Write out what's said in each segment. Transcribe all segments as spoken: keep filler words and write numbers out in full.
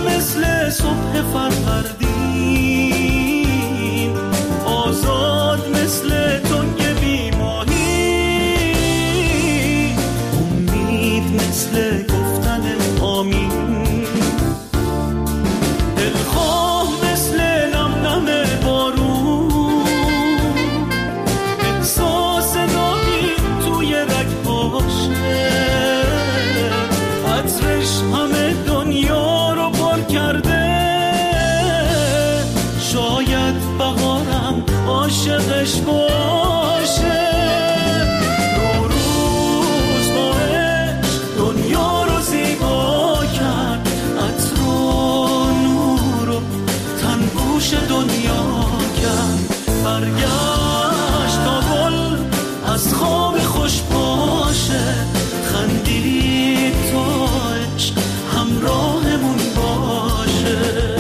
مثل صبح فروردین، آزاد مثل تنگ بیماهی، امید مثل گفتن آمین، دلخواه مثل نم نم بارون، احساس نامی توی رگ‌هاشه، عطرش همه دنیا رو پر کرده، شاید بهارم عاشقش باشه. نوروز با عشق دنیا رو زیبا کرد، عطر و نور و تنگوش دنیا کرد، برگشت تا گل از خواب خوش باشه، خندید تا عشق همراهمون باشه.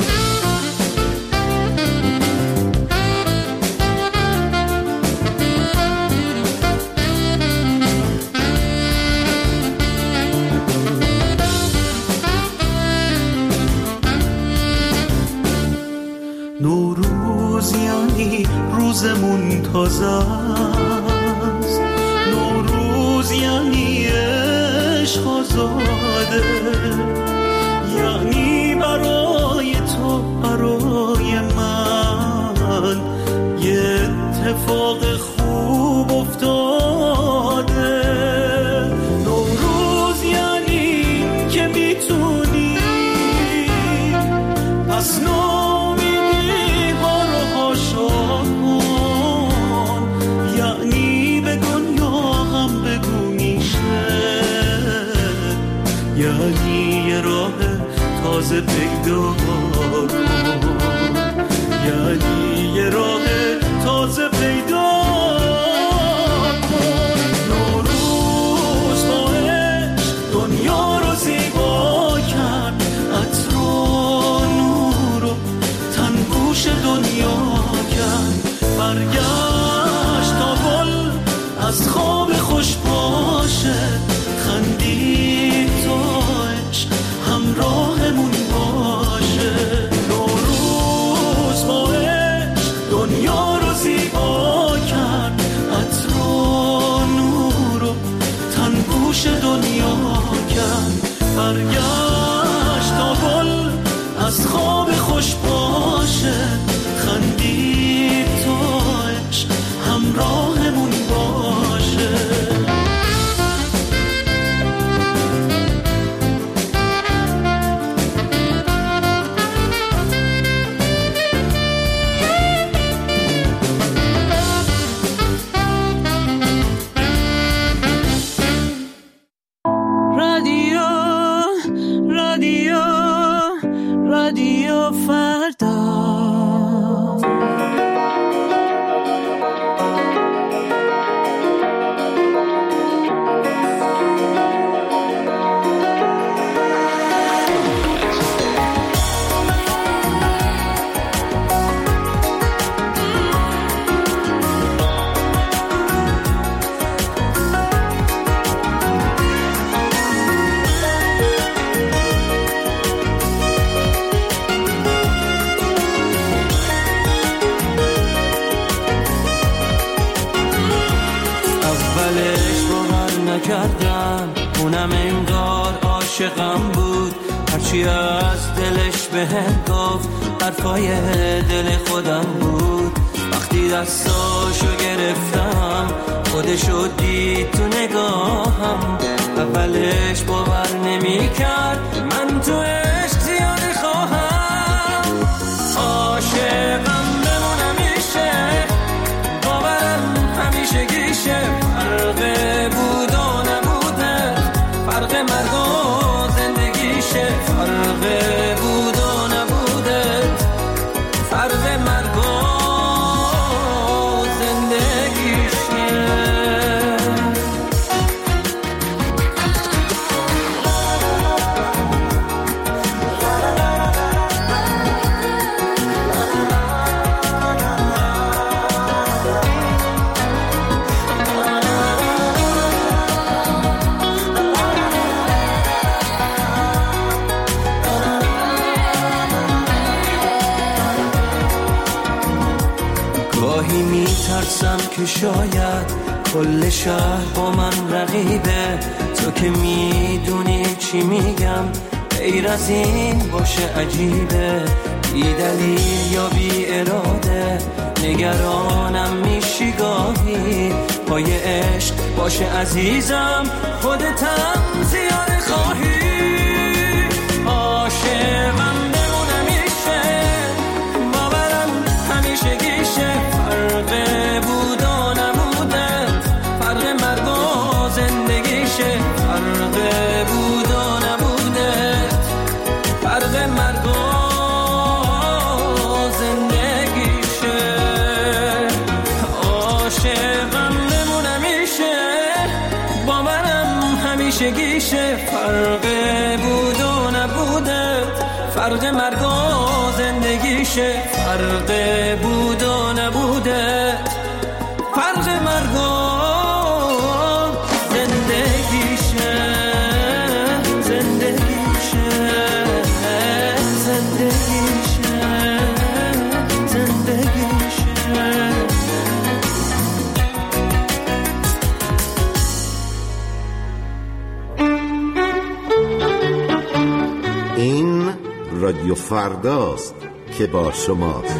نوروز یعنی روزمون تازه است، نوروز یعنی عشق آزاده، یعنی برای تو برای من یه اتفاق خوب افتاده. نوروز یعنی که میتونی پس نامیدی ها رو هاشا کن، یعنی به دنیا هم بگو میشه، یعنی یه راه تازه پیدا کن، یعنی یه راه تازه پیدا کن. نوروز با عشق دنیا رو زیبا کرد، عطر و نور و تنگوش دنیا کرد، برگشت تا گل از خواب خوش باشه، خندید تا عشق همراهمون باشه. نوروز با عشق دنیا رو زیبا کرد، عطر و نور و تنگوش دنیا کرد، برگشت تا گل از خواب خوش باشه، خندید تا عشق همراهمون باشه. کردم اونم انگار عاشقم بود، هرچی از دلش بهم گفت حرفای دل خودم بود. وقتی دستاشو گرفتم خودشو دید تو نگاهم، اولش باور نمی کرد من تو عشق زیادی خواهم. عاشقم بمونم میشه، باورم همیشه گیشه، فرق بود و نبوده، فرق مرگ و زندگیشه، فرق بود و نبوده، فرق مرگ و زندگیشه. میترسم که شاید کل شهر با من رقیبه، تو که میدونی چی میگم غیر از این باشه عجیبه، بی دلیل یا بی اراده نگرانم میشی گاهی، پای عشق باشه عزیزم خودتم زیاده خواهی، عاشقم بمونم میشه باورم همیشه گیشه، فرق بود و نبوده فرق مرگ و زندگیشه، فرق بود و نبوده فرق مرگ و زندگیشه، عاشقم بمونم میشه باورم همیشه گیشه، فرق بود و نبوده فرق مرگ و زندگیشه، فرق بود و نبوده فرق مرگ و زندگیشه، زندگیشه زندگیشه زندگیشه. این رادیو فرداست که با شماست.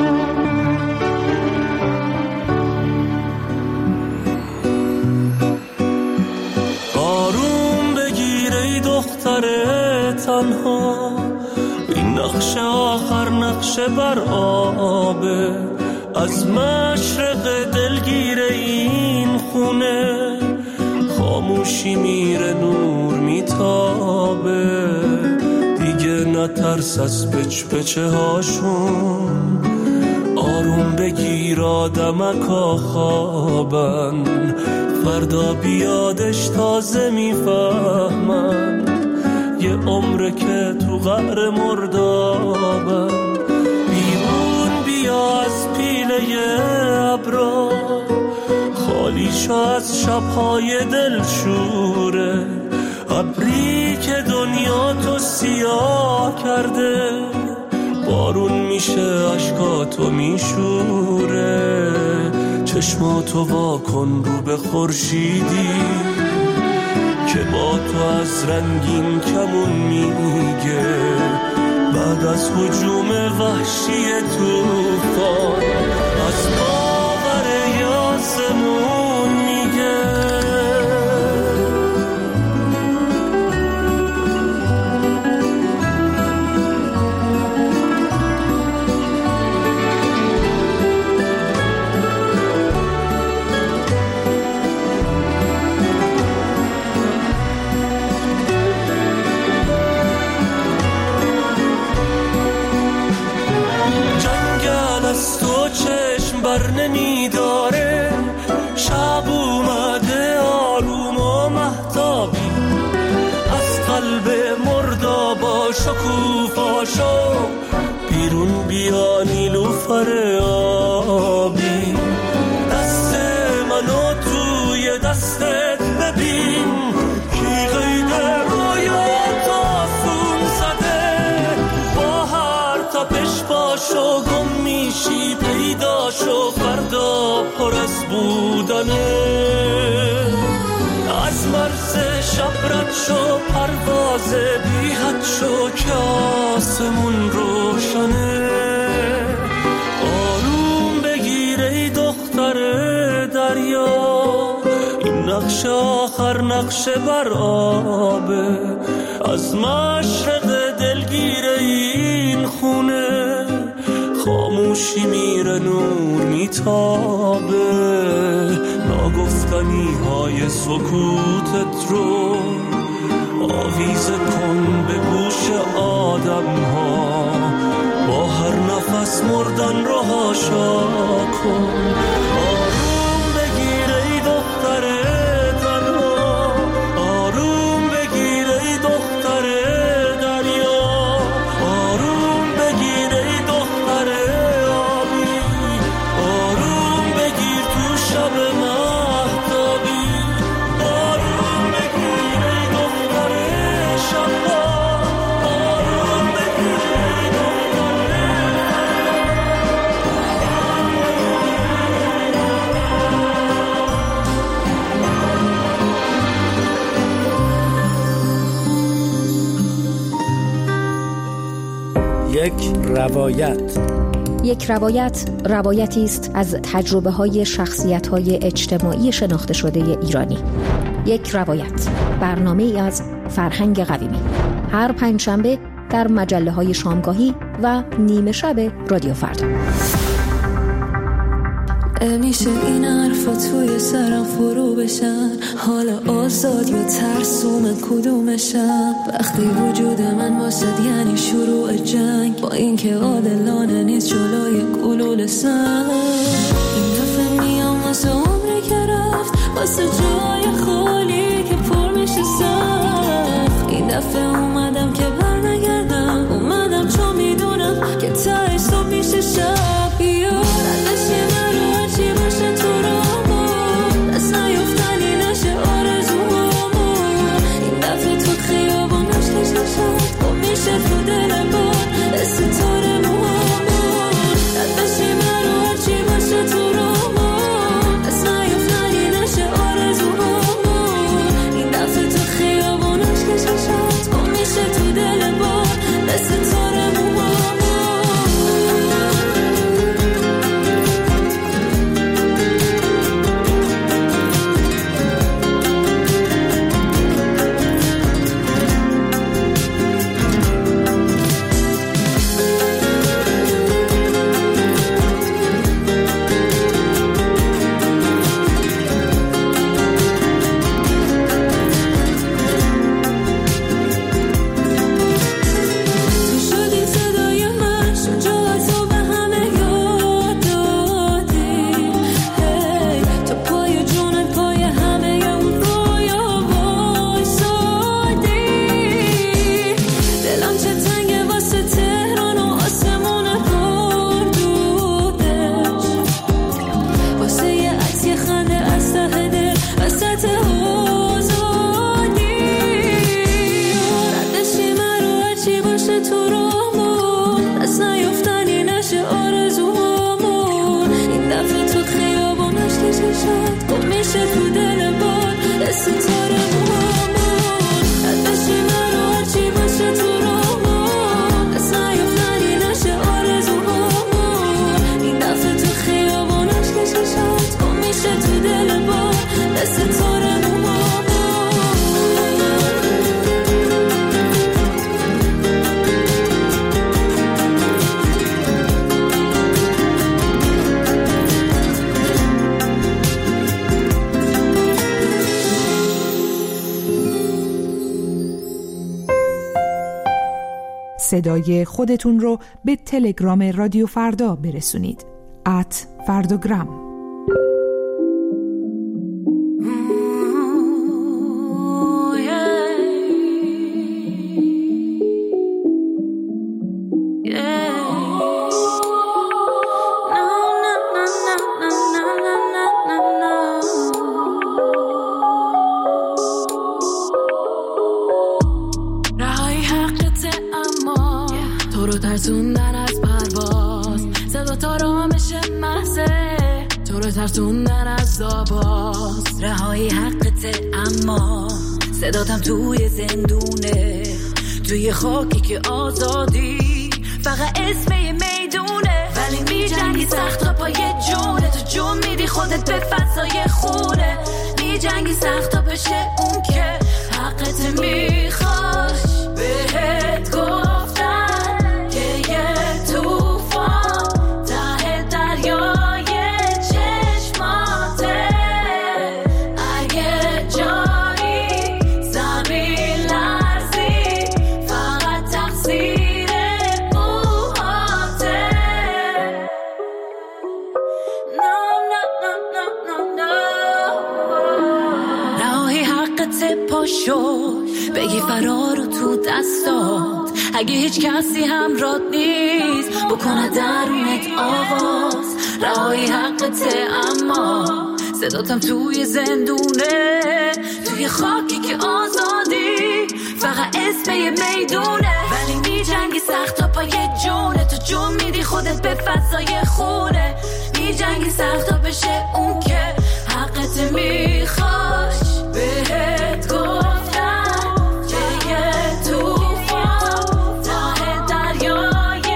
آروم بگیر ای دختر تنها، این نقش آخر نقش بر آبه، از مشرق دلگیر این خونه خاموشی میره نور میتابه، دیگه نترس از پچ پچه هاشون، آروم بگیر آدمکا خوابن، فردا بیادش تازه میفهمن، یه عمره که تو قعر مردابن، بیرون بیا از پیله ابرا، خالی شو از شبهای دلشوره، ابری که دنیا تو سیاه کرده، بارون میشه عشقاتو میشوره، چشماتو واکن رو به خورشیدی که با تو از رنگین کمون میگه، بعد از هجوم وحشی طوفان از باور یاسمون میگه. بر نمیداره شب اومده آروم و مهتابی، از قلب مردابا شکوفاشو بیرون بیا نیلوفر آبی، دست منو توی دستت ببین کی قید رویات آسون زده، با هر تپش باشو گم میشی پیدا شو، فردا پر از بودنه، از مرز شب رد شو پرواز بی حد شو که آسمون روشنه، آروم بگیر ای دختر دریا، این نقش آخر نقش بر آبه، از مشرق دلگیر این خونه خاموشی میره نور میتابه، ناگفتنی های سکوتت رو آویزه کن به گوش آدم ها، با هر نفس مردن رو هاشا کن، آروم بگیر ای دختر تنها، آروم بگیر ای دختر دریا، آروم بگیر ای دختر آبی، آروم بگیر تو شب مهتابی، آروم بگیر ای دختر شبا، آروم بگیر ای دختر یک روایت. یک روایت روایتی است از تجربه‌های شخصیت‌های اجتماعی شناخته شده ایرانی. یک روایت، برنامه‌ای از فرهنگ قویمی، هر پنجشنبه در مجله‌های شامگاهی و نیمه شب رادیو فردا. میشه این حرفا توی سرم فرو بشن، حالا آزاد یا ترسوم کدومشم؟ وقتی وجود من واسد یعنی شروع جنگ، با اینکه عادلانه نیست جلوی گلوله سنگ. این دفعه میام واسه عمری که رفت، واسه جای خالی که پر میشه سخت. این دفعه اومدم که برنگردم، اومدم چون میدونم که تهش صبح میشه شب. تو دل باد ستاره موامون دستشی مرو هرچی باشه تو رامون دست نیفتنی نشه آرزوهامون این دفعه تو خیابونش کششت گم میشه تو دل باد ستاره موامون. صدای خودتون رو به تلگرام رادیو فردا برسونید. ات فرداگرام. ترسوندن از پرواز صدا تا رامش محضه، تو رو ترسوندن از آواز رهایی حقته، اما صداتم توی زندونه، توی خاکی که آزادی فقط اسم یه میدونه، ولی میجنگی سخت تا پای جونه، تو جون میدی خودت به فضای خونه، میجنگی سخت تا بشه اون که حقت میخواش بهت گفتم بگی فرارو تو دستات، اگه هیچ کسی همراهت نیست بکنه درونت آواز، رهایی حقته، اما صداتم توی زندونه، توی خاکی که آزادی فقط اسم یه میدونه، ولی میجنگی سخت تا پای جونه، تو جون میدی خودت به فضای خونه، میجنگی سخت تا بشه اون که حقت میخواش بهت گفتم که یه توفان ته دریای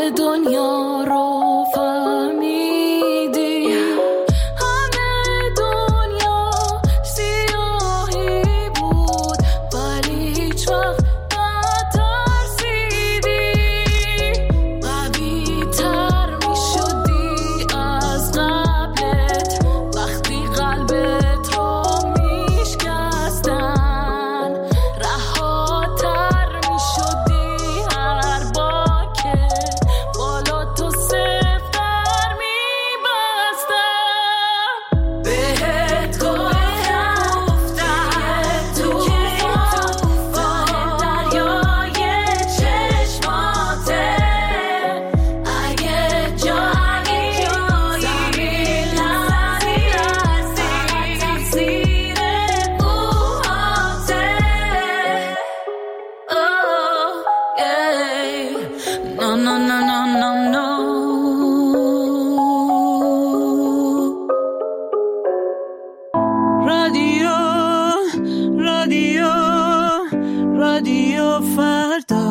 دنیا رو فهمیدی، همه دنیا سیاهی بود ولی هیچ وقت نترسیدی، قوی تر می شدی از قبلت وقتی قلبت رو می شکستن، رهاتر می شدی هر بار که بالا تو سفتر می بستن. بهت گفتم تو توفان دریای چشماته، اگه جایی زمین لرزی تاثیر بوهاته. Oh, yeah. No, no, no, no, no, no. رادیو رادیو رادیو فردا.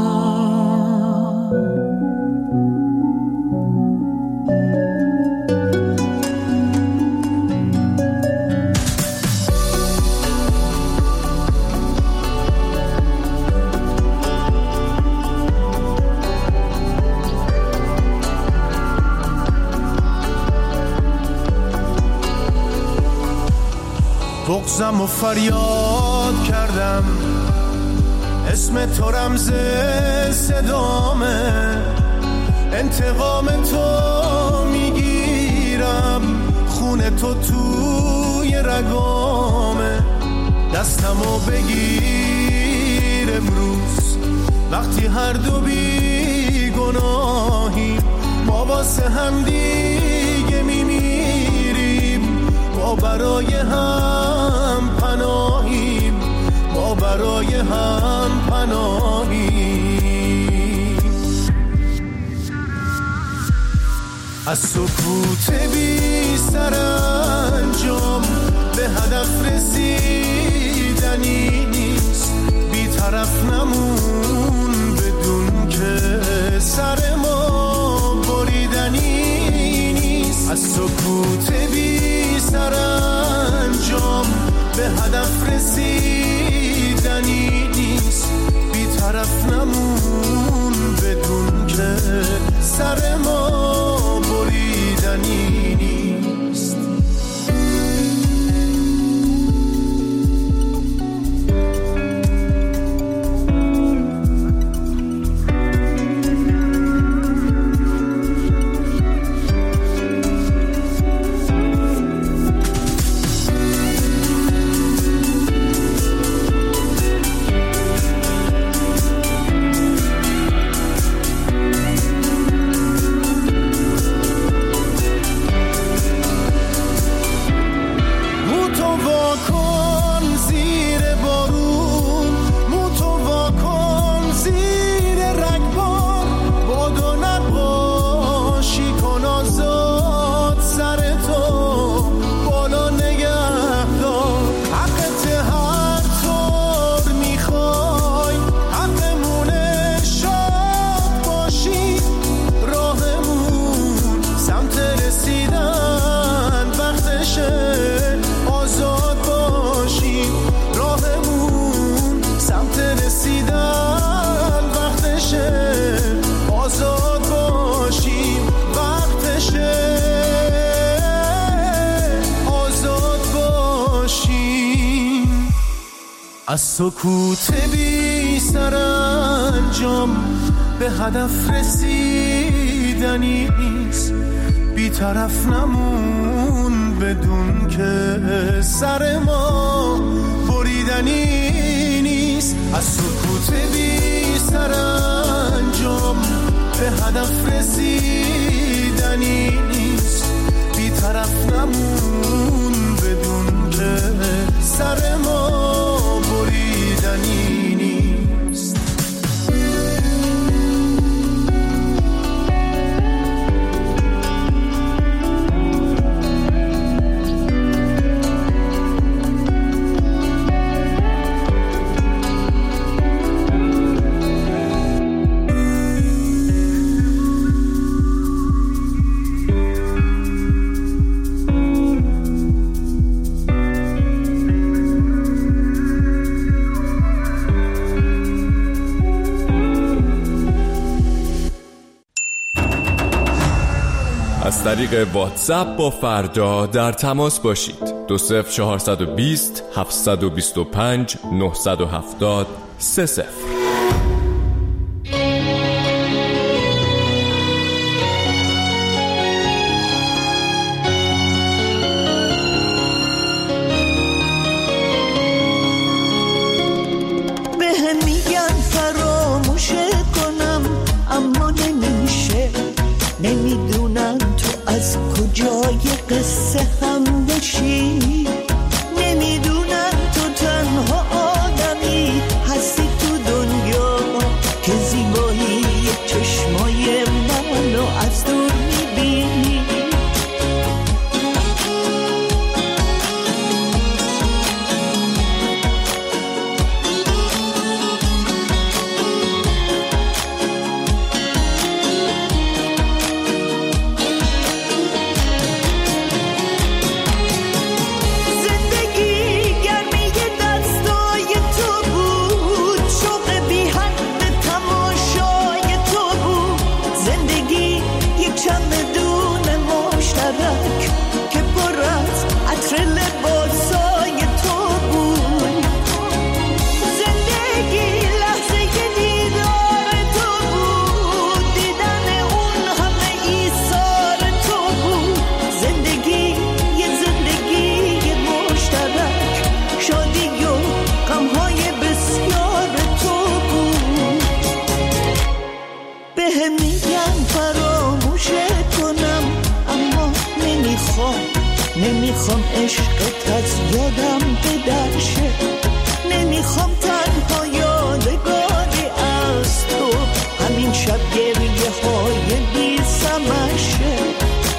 بغضم و فریاد کردم، اسم تو رمز صدامه، انتقام تو میگیرم، خون تو توی رگامه، دستمو بگیر امروز وقتی هر دو بی گناهیم، ما واسه هم دیگه میمیریم، ما برای هم پناهیم، ما برای هم پناهیم. از سکوت بی سرانجام به هدف رسیدنی نیست، بی طرف نمون بدون که سر ما بریدنی نیست. از سکوت بی سرانجام به هدف رسیدنی نیست، بی طرف نمون بدون که سر ما بریدنی نیست. از سکوت بی سرانجام به هدف رسیدنی نیست، بی طرف نمون بدون که سر ما بریدنی نیست. از سکوت بی سرانجام به هدف رسیدنی نیست، بی طرف نمون بدون که سر ما بریدنی نیست. از طریق واتساپ با فردا در تماس باشید. دو صفر چهارصد و بیست هفتصد و بیست و پنج نهصد و هفتاد سه صفر. نمیدونم تو از کجای قصه هم بشی، نمیدونم تو تنها آدمی هستی تو دنیا که زیبایی چشمای منو از دور میبینی. نمیخوام عشقت از یادم بدرشه، نمیخوام تنها یادگاری از تو همین شب گریه های بی سمشه.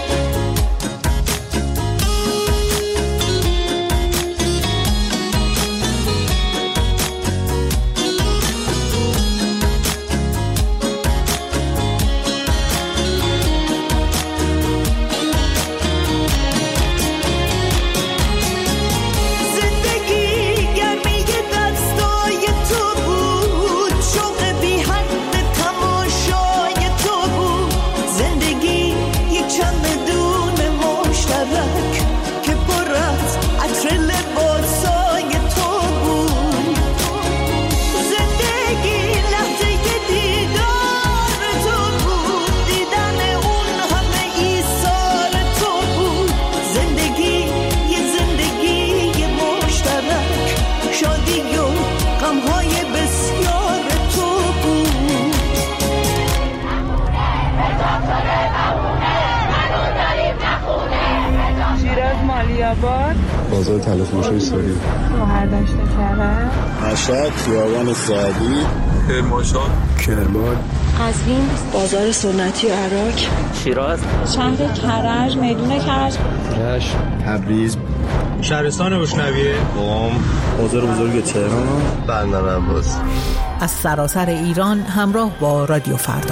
بازار تلفروشی ساری، شهردشت کرج، مشهد، خیابان سعدی، کرمانشاه، کرمان، قزوین، بازار سنتی عراق، شیراز، شهر کرج، میدون کرج، رشت، تبریز، شهرستان روشنویه، قم، بازار بزرگ تهران، بندر عباس. از سراسر ایران همراه با رادیو فردا.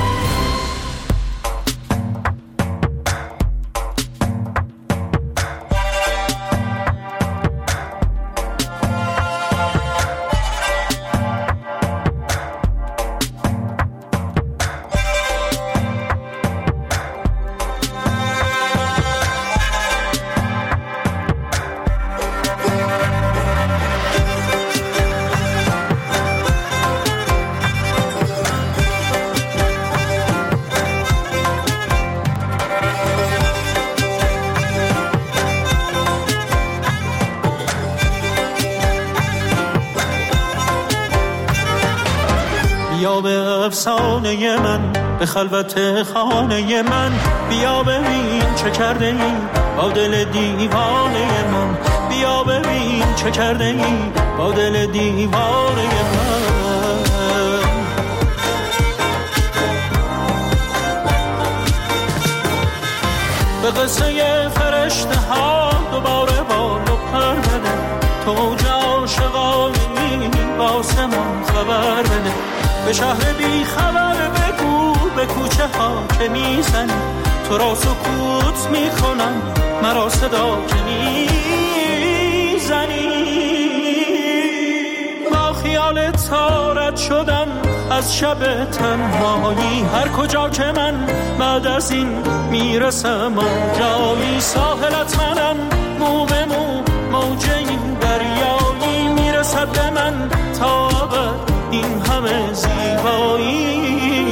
بیا به افسانه من، به خلوت خانه من، بیا ببین چه کرده ای با دل دیوانه من، بیا ببین چه کرده ای با دل دیوانه من. به قصه فرشته ها دوباره بال و پر بده، تو جا عاشقانی واسه من خبر بده، به شهر بی خبر بگو به کوچه ها که میزنی، تو را سکوت میکنم مرا صدا که میزنی. با خیال تارت شدم از شب تنهایی. هر کجا که من بعد از این میرسم آنجایی، ساحلت منم مو به مو موج این دریایی، میرسد به من تا ابد این همه زیبایی.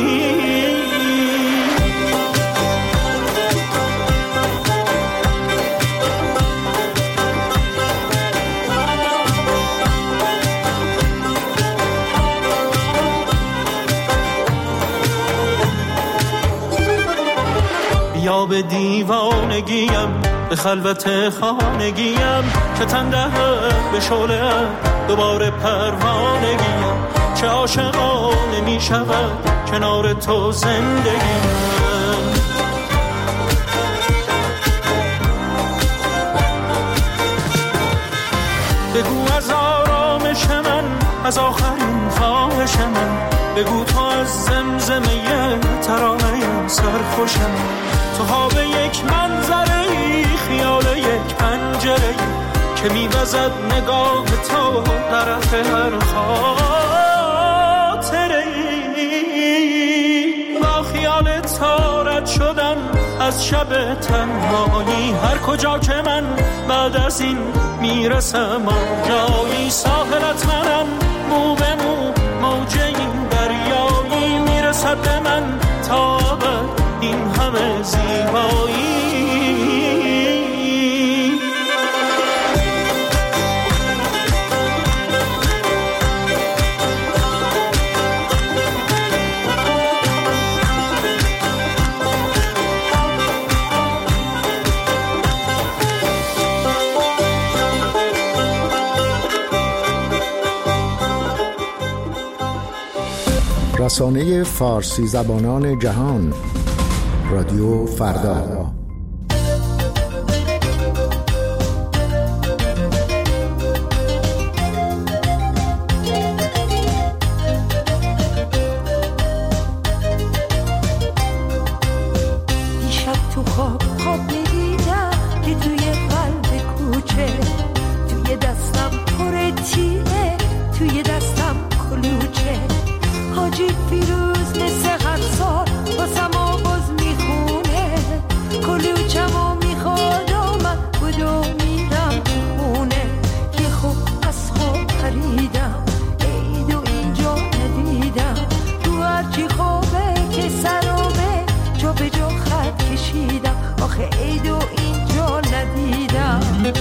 یا به دیوانگیم به خلوت خانگیم، که تن دهد به شعله دوباره پروانگیم، چه عاشقانه می شود کنار تو زندگیم. بگو از آرامش من، از آخرین خواهش من، بگو تو از زمزمه ترانه سرخوشم، تو ها به یک منظره خیال یک پنجره که میوزد نگاه تو طرف هر خاطره. با خیال تو رد شدم از شب تنهایی، هر کجا که من بعد از این میرسم آنجایی، ساحلت منم مو به مو موج این دریایی، میرسد به من تا ابد این همه زیبایی. رسانه فارسی زبانان جهان، رادیو فردا. دیشب تو خواب خواب میدیدم که توی قلب کوچه، توی دستم پر تیره، توی دستم کلوچه، حاجی فیروز مثل هر سال واسم آواز میخونه، کلوچمو میخواد و من بدو میرم خونه. یه خوب از خواب پریدم، عیدو اینجا ندیدم، تو هرچی خوابه که سرامه جا به جا خط کشیدم، آخه عیدو اینجا ندیدم.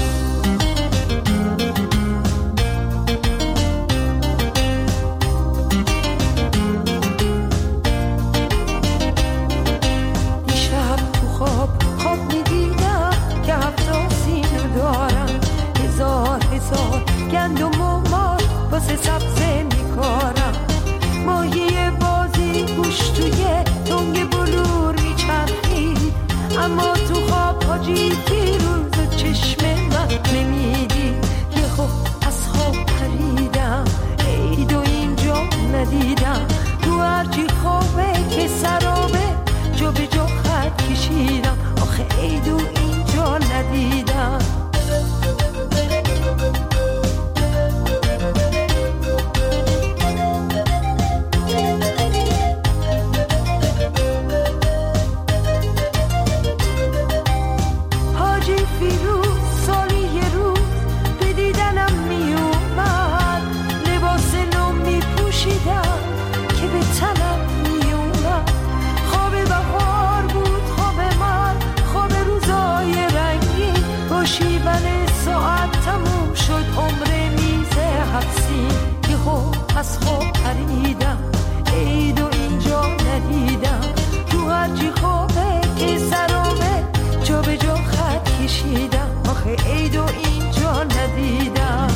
گندم و مار واسه سبزه میکارم، ماهی بازی گوش توی تنگ بلور میچرخید، اما تو خواب حاجی فیروز چشم من نمیدی. یه خوب از خواب پریدم، عیدو اینجا ندیدم، تو هرچی خوابه که سرابه جا به جا خط کشیدم، آخه عیدو اینجا ندیدم. از خواب پریدم، عیدو اینجا ندیدم، تو هرچی خوابه که سرامه جا به جا خط کشیدم، آخه عیدو اینجا ندیدم.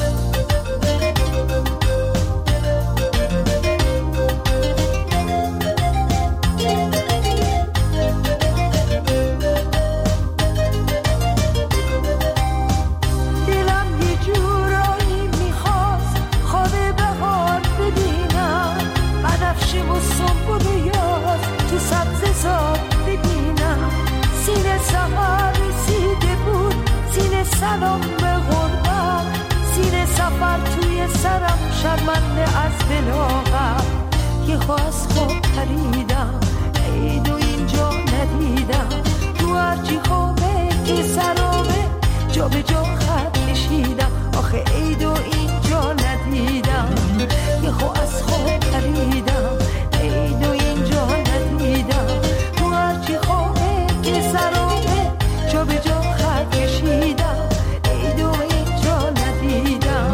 سلام به غربت، سینه سفر توی سرم شرمنده از بلاغت، یه خو از خواب پریدم عید و اینجا ندیدم تو هرچی خوابه که سرابه جا به جا خط کشیدم آخه عید و اینجا ندیدم یه خو از خواب پریدم عید و اینجا ندیدم تو هرچی خوابه که سرابه جا به جا خط کشیدم عید و اینجا ندیدم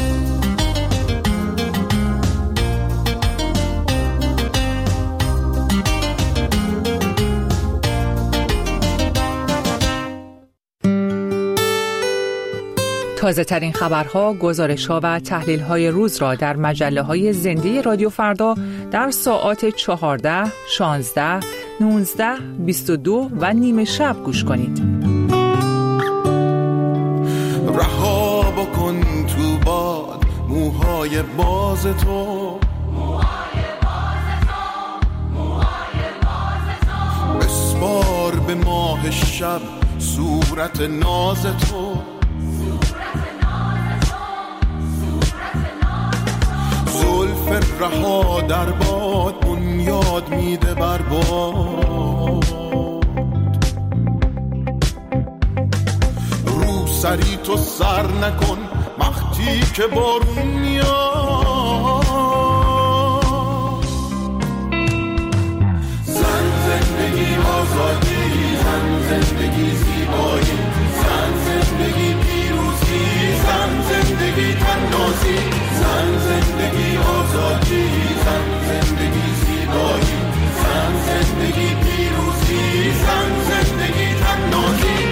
تازه ترین خبرها، گزارش‌ها و تحلیل‌های روز را در مجله‌های زنده رادیو فردا در ساعات چهارده، شانزده، نوزده، بیست و دو و نیمه شب گوش کنید. رها بکن تو باد موهای باز تو، بسپار به ماه شب صورت ناز تو، زلف رها در باد بنیاد میده بر باد، رو سری تو سر نکن وقتی که بارون میاد، زن زندگی آزادی، زن زندگی زیبایی، زن زندگی پیروزی، زن زندگی تنازی، زن زندگی آزادی، زن زندگی زیبایی، زن زندگی پیروزی، زن زندگی تنازی.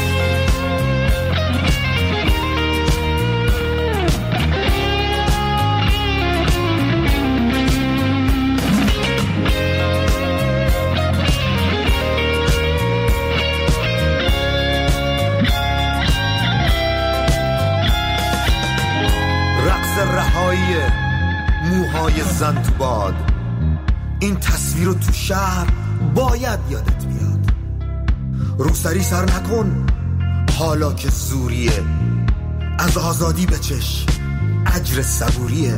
رهایی موهای زن تو باد، این تصویر رو تو شهر باید یادت بیاد، روسری سر نکن حالا که زوریه، از آزادی بچش اجر صبوریه،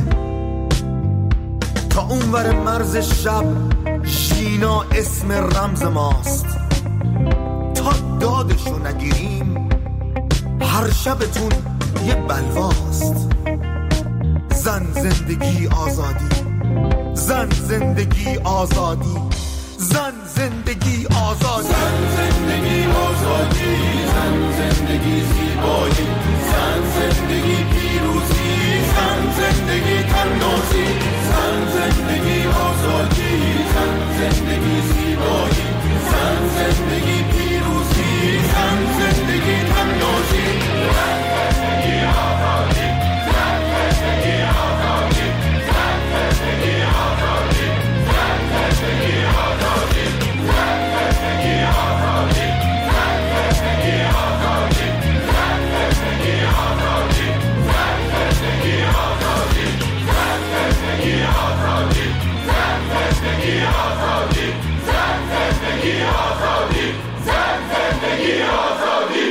تا اونور مرز شب ژینا اسم رمز ماست، تا دادشو نگیریم هر شبتون یه بلواست، زن زندگی آزادی، زن زندگی آزادی، زن زندگی آزادی، زن زندگی آزادی، زن زندگی زیبایی، زن زندگی پیروزی، زن زندگی تنازی، زن زندگی آزادی، زن زندگی زیبایی، زن زندگی پیروزی، زن زندگی تنازی، زن زندگی آزادی، زن زندگی آزادی، زن زندگی آزادی، زن زندگی آزادی، زن زندگی آزادی، زن زندگی آزادی، زن زندگی آزادی، زن زندگی آزادی، زن زندگی آزادی، زن زندگی آزادی، زن زندگی آزادی، زن زندگی آزادی.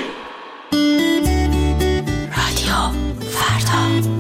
رادیو فردا.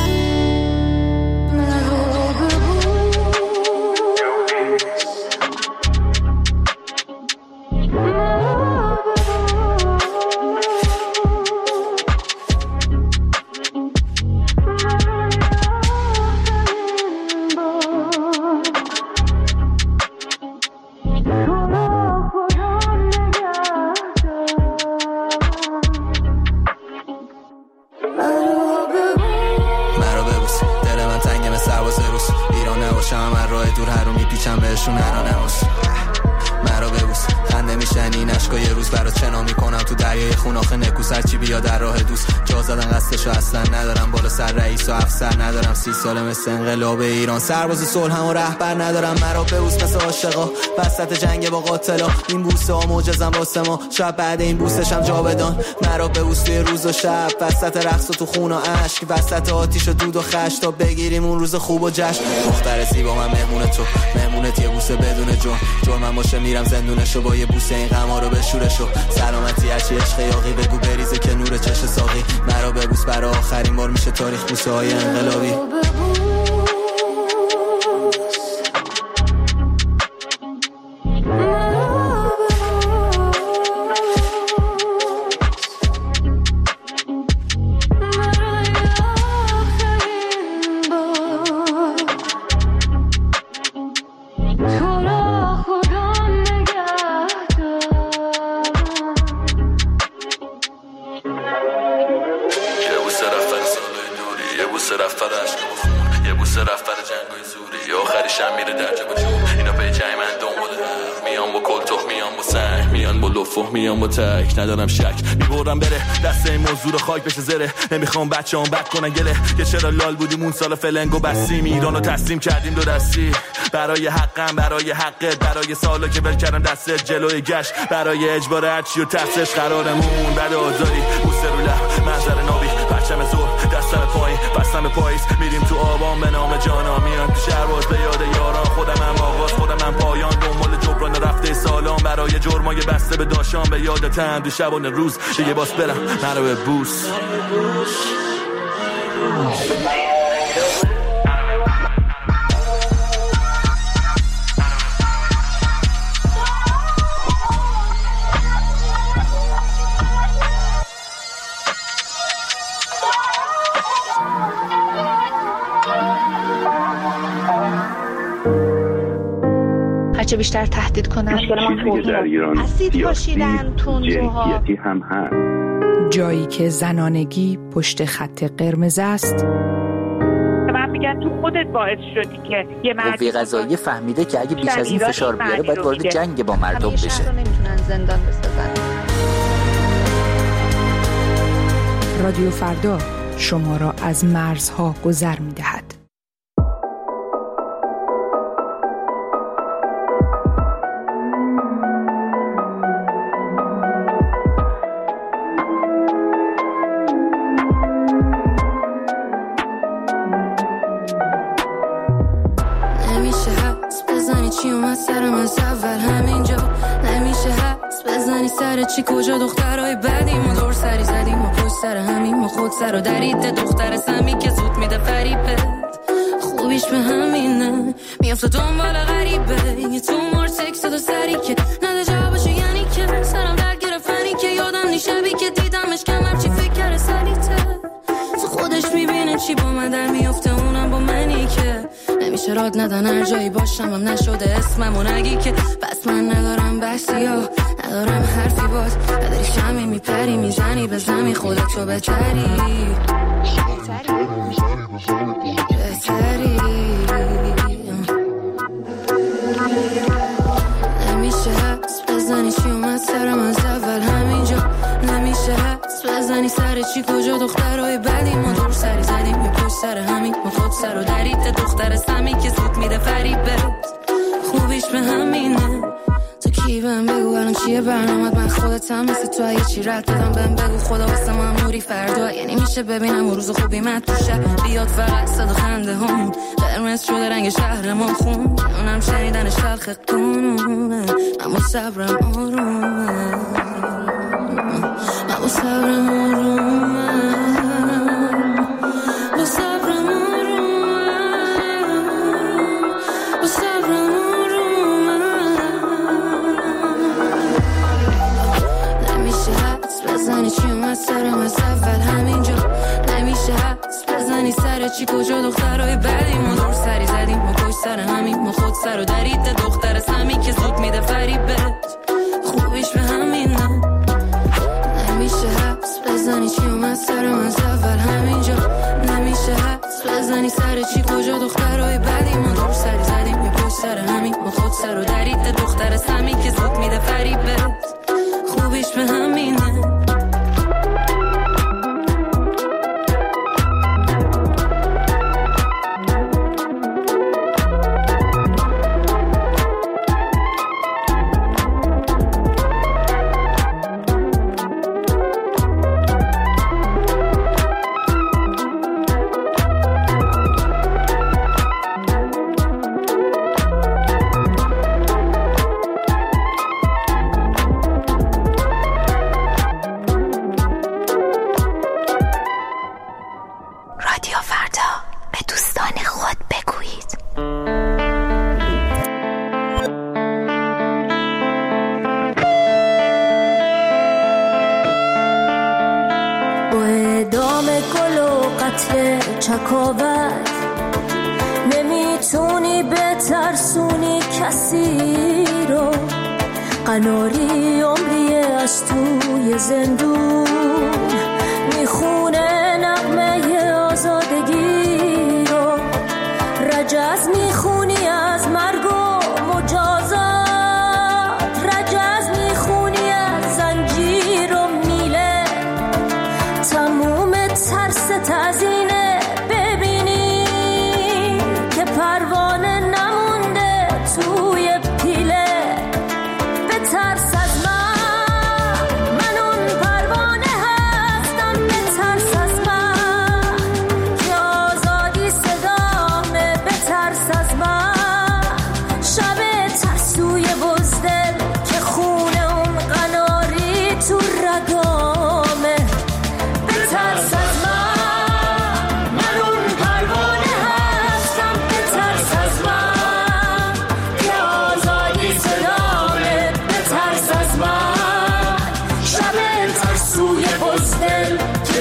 سی ساله مثل انقلاب ایران، سرباز صلحم و رهبر ندارم، مرا ببوس مثل عاشقا وسط جنگ با قاتلا، این بوسه ها معجزن واسه ما، شاید بعد این بوسشم جاودان، مرا ببوس توی روز و شب وسط رقص و تو خون و اشک، وسط آتیش و دود و خش، تا بگیریم اون روز خوب و جشن. دختر زیبا من مهمون تو، مهمونت یه بوسه بدون جون، جرمم باشه میرم زندونشو با یه بوسه این غما رو بشورشو، سلامتی هرچی عشق یاقی بگو بریزه که نور چش ساقی، مرا ببوس برای آخرین بار میشه تاریخ بوسه های انقلابی. کلتوه میان با سنگ میان با لفه میان با تک ندارم شک میبرم بره دست این موضوع رو خاک بشه زره نمیخوام بچه هم بد کنن گله که چرا لال بودیم اون سال فلنگو بستیم ایرانو تسلیم کردیم دو دستی برای حقم برای حقت برای سالا که بل کردم دستت جلوی گشت برای اجبار هرچی و تفسش قرارمون بعد آزادی بوسه رو لب منظر نابی پرچم زور دستم پایین بستم پاییز میریم تو آبان به نام جانا میان تو شهرواز به یاد یاران خودم هم آغاز خودم هم پایان دنبال جبران رفته سالان برای جرمای بسته به داشان به یادتم دو شبانه روز دیگه باز برم مرا به بوس هرچه بیشتر تهدید کنن مشکل ما در ایران اسید پاشیدن تندروها هم هست جایی که زنانگی پشت خط قرمز است. من میگم تو خودت باعث شدی که یه مرد قوه قضاییه فهمیده که اگه بیش از این فشار بیاره باید وارد جنگ با مردم بشه. شهر رو نمیتونن زندان بسازن. رادیو فردا شما را از مرزها گذر میدهد. چی کجا دخترای بدی ما دور سری زدیم ما پشت سر همین ما خود سر و درید دختر سمی که زود میده فریبت خوبیش به همینه میافته دنبال غریبه یه تو مار تکست دو سری که نده جوابشو یعنی که سرم در گرفتنی که یادم نیشبی که دیدمش کمر چی فکر کرده سریته تو خودش میبینه چی با من در میافته اونم با منی که نمیشه راد ندن هر جایی باشم هم نشده اسممو نگی که بس من ندارم بحثی ها ندارم حرفی باز نداری شمی میپری میزنی به زمین خودتو بهتری بهتری نمیشه حس بزنی چی اومد سرم از اول همینجا نمیشه حس بزنی سر چی کجا دخترهای بدی ما دور سری زدیم یه پشت سر همین ما خود سر و درید دختر سمی که زود میده فریبت خوبیش به همینه کی بهم بگو الان چیه برنامت من خودتم مثل تو اگه چی رد دادم بهم بگو خدا واسه من نوری فردا یعنی میشه ببینم و روز خوبی من تو شب بیاد فقط صدا خنده هم قرمز شده رنگ شهر ما خون اونم شنیدنش تلخ قانونه اما صبرم آرومه اما صبرم آرومه با صبرم آرومه با صبرم بزنی چی اومد سرم از اول همینجا نمیشه حدس بزنی سر چی کجا دخترهای بدی ما دور سری زدیم ما پشت سر همین ما خود سر و درید دختر سمی که زود میده فریبت خوبیش به همینه نمیشه حدس بزنی چی اومد سرم از اول همینجا نمیشه حدس بزنی سر چی کجا دخترهای بدی ما دور سری زدیم ما پشت سر همین ما خود سر و درید دختر سمی که زود میده فریبت خوبیش به همینه چکاوت نمیتونی بترسونی کسی رو قناری عمریه از توی زندون میخونه نغمه آزادگی رو رجز میخونی از مرگ و مجازات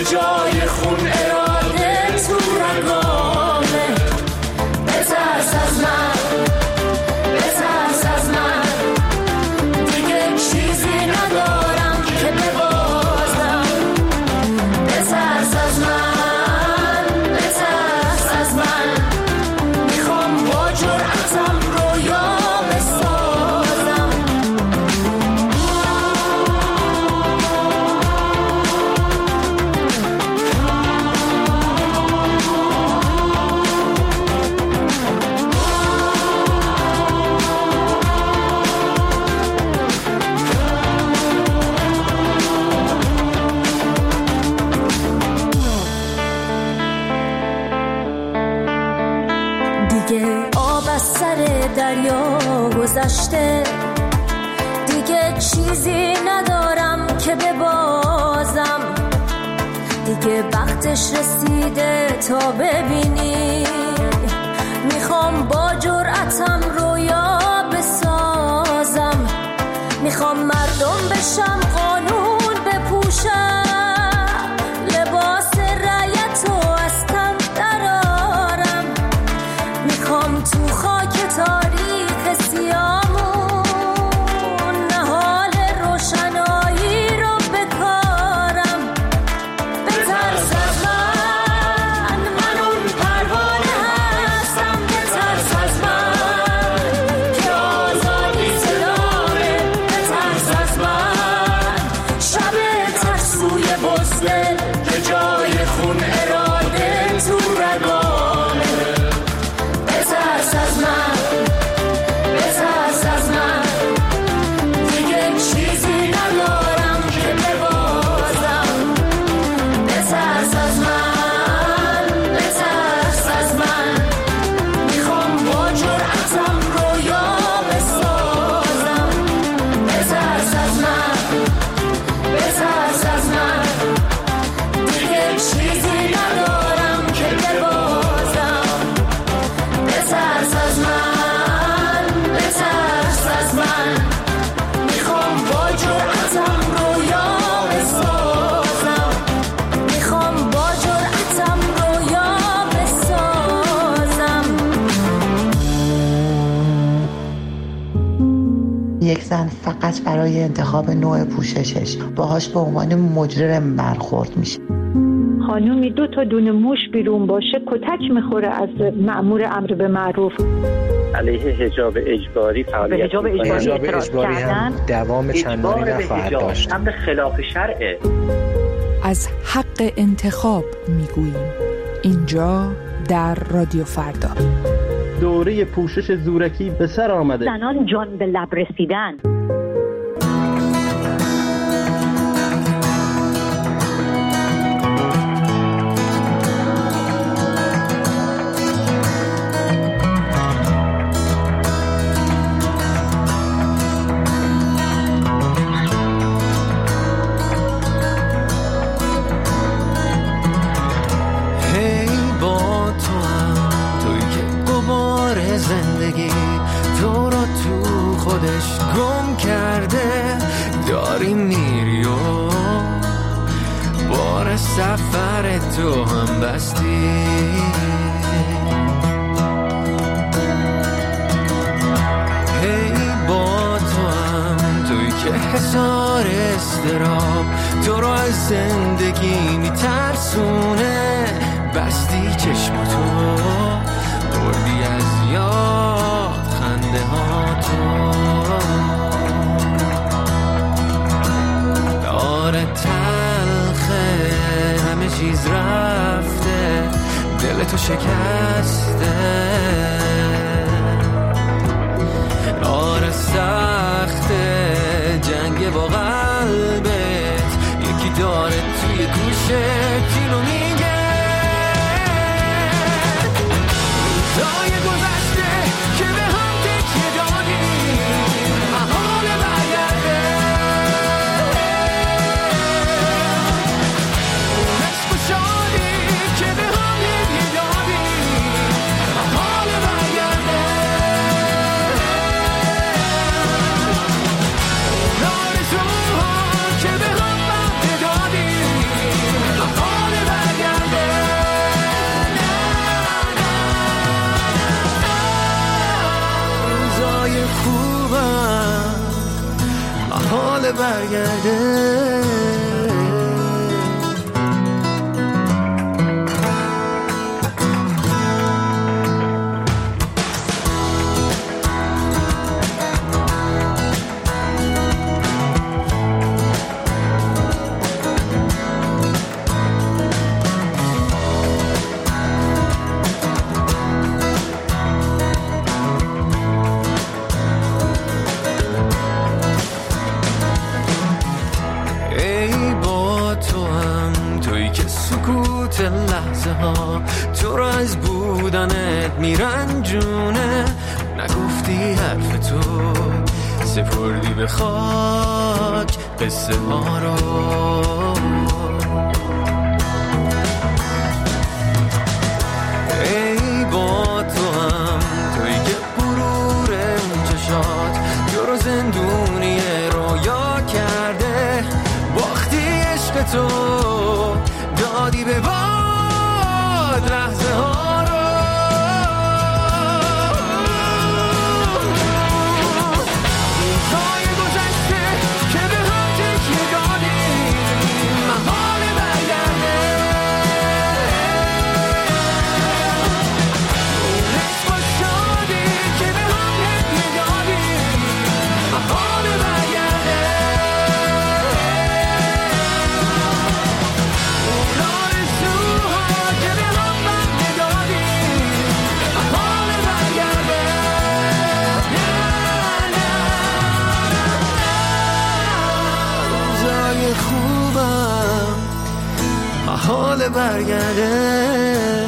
جای خون اراده تو رگامه. بترس از من، بترس از من، دیگه چیزی ندارم که ببازم. بترس از من، بترس از من، میخوام با جرأتم رویا بسازم. دیگه آب از سر دریا گذشته، دیگه چیزی ندارم که ببازم. دیگه وقتش رسیده تا ببینی، میخوام با جرأتم رویا بسازم. میخوام مردم بشم، قانون بپوشم، لباس رعیت رو از تن درارم. میخوام تو خاک تاریخ سیامون نهال روشنایی رو بکارم. بترس از من، من اون پروانه هستم. بترس از من که آزادی صدامه. بترس از من، شب ترسوی بزدل که جای خون اراده تو رگامه. بترس از من، بترس از من، دیگه چیزی ندارم که ببازم. بترس از من، بترس از من، میخوام با جرأتم رویا بسازم. بترس از من، بترس از من، دیگه چیزی ندارم که ببازم. بترس از من، بترس از من، میخوام با جرأتم رویا بسازم. میخوام با جرأتم رویا بسازم. یک زن فقط برای انتخاب نوع پوششش باهاش به عنوان مجرم برخورد میشه. خانومی دو تا دونه موش بیرون باشه کتک میخوره از مأمور امر به معروف. علیه حجاب اجباری فعالیت حجاب اجباری حجاب اجباری هم دوام چندانی نخواهد داشت. امر خلاف شرعه. از حق انتخاب میگوییم اینجا در رادیو فردا. دوره پوشش زورکی به سر آمده. زنان جان به لب رسیدن. زندگی تو رو تو خودش گم کرده، داری میری و بار سفر تو هم بستی. هی با تو هم توی که حسار استراب تو رو از زندگی میترسونه، بستی چشماتو بردی از یاد خنده ها تو. داره تلخه همه چیز رفته، دل تو شکسته. داره سخته جنگ با قلبت، یکی داره توی گوشت اینو میگه. روزای گذشته که به هم تکیه دادیم محال برگرده، اون عشق و شادی که به هم هدیه دادیم محال برگرده. اون آرزوها که به هم وعده دادیم محال برگرده. لحظه ها تو را از بودنت میرنجونه، نگفتی حرف تو سپردی به خاک قصه ها رو. ای با تو هم تویی که غرور اون چشات تو رو زندونی رویا کرده، باختی عشق تو دادی به باد لحظه ها رو. روزهای گذشته که به هم تکیه دادیم محال برگرده. اون عشق و شادی که به هم تکیه دادیم محال برگرده. خوبم حال برگرده.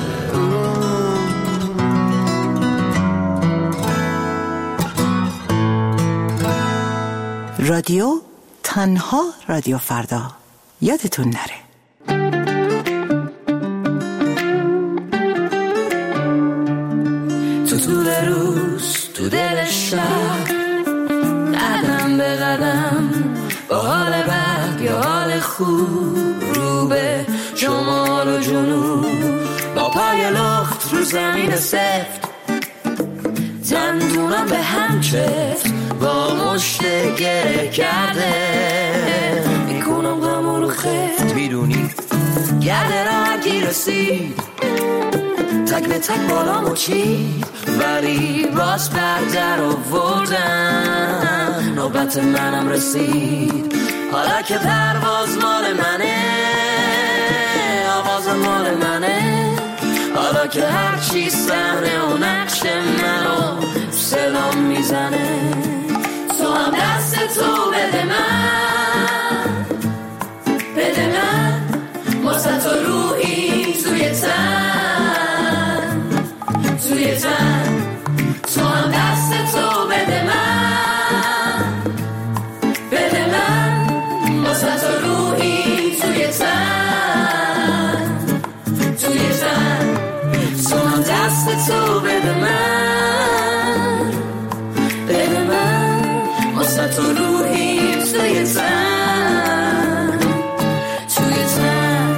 رادیو تنها رادیو فردا، یادتون نره. تو طول روز تو دل شب قدم به قدم با حال بد یا حال خوب رو به شمال و جنوب با پای لخت رو زمین سفت دندونم به هم چفت با مشت گره کرده میکنم غم رو خفت. میدونی گرده را هرکی رسید تک به تک بالامو چید ولی باز بردر آوردن نوبت منم رسید. حالا که پرواز مال منه آواز مال منه، حالا که هرچی صحنه و نقش منو صدام میزنه، تو هم دست تو بده من بده من واسه تو روحی توی تن توی تن، تو هم دست تو بده من بده من واسه تو روحی توی تن توی تن، تو هم دست تو بده من بده من واسه تو روحی توی تن توی تن.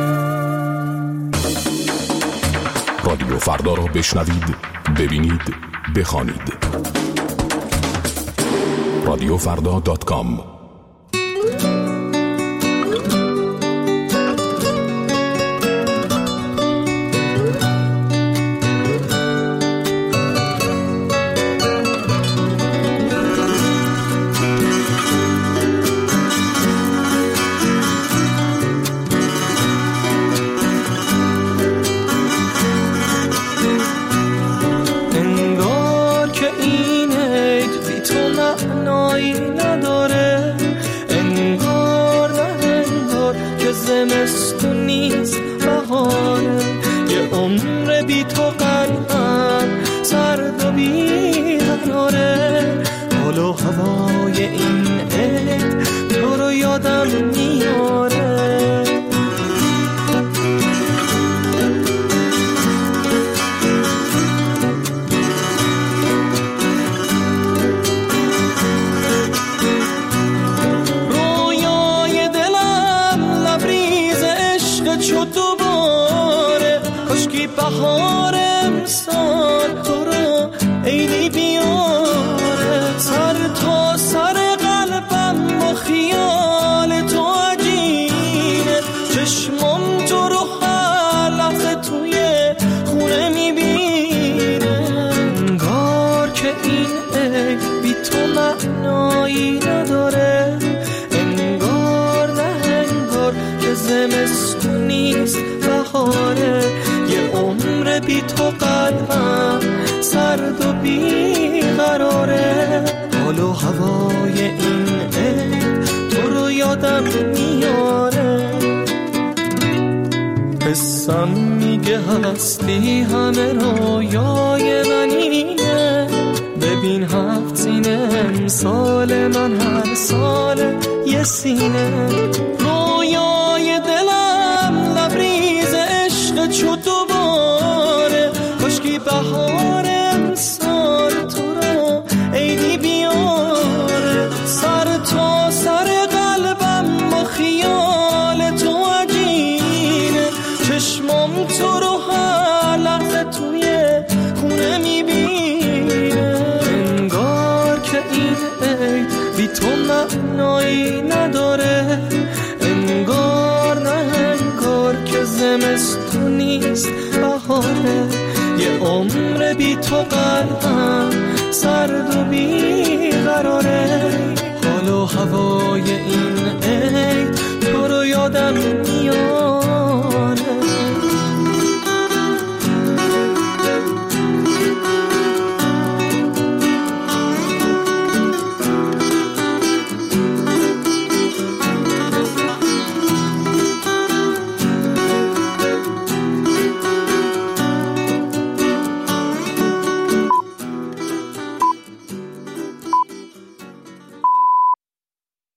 رادیو فردا رو بشنوید، ببینید، بخوانید. رادیو فردا دات کام. زمستون نیست بهاره، یه عمر بی تو قلبم سرد و بی قراره. حال و هوای این عید تو رو یادم میاره، چو دوباره کاشکی بهار امسال تو رو عیدی بیاره، سر تا سر قلبم با خیال هوای این عید تو رو یادم میاره. حسم میگه هستی همه رویای منینه. ببین هفت سینه امسال من هر سال یه سینه. رویای دلم لبریز عشق چو دوباره. کاشکی بهار امسال تو را عیدی بیاره. سر تا سر قلبم با خیال تو عجینه. چشمم تو رو هر لحظه توی خونه میبینه. انگار که این عید بی تو معنایی نداره. انگار نه انگار که زمستون نیست بهاره. یه عمر بی تو قلبم سرد و بی قراره. حال و هوای این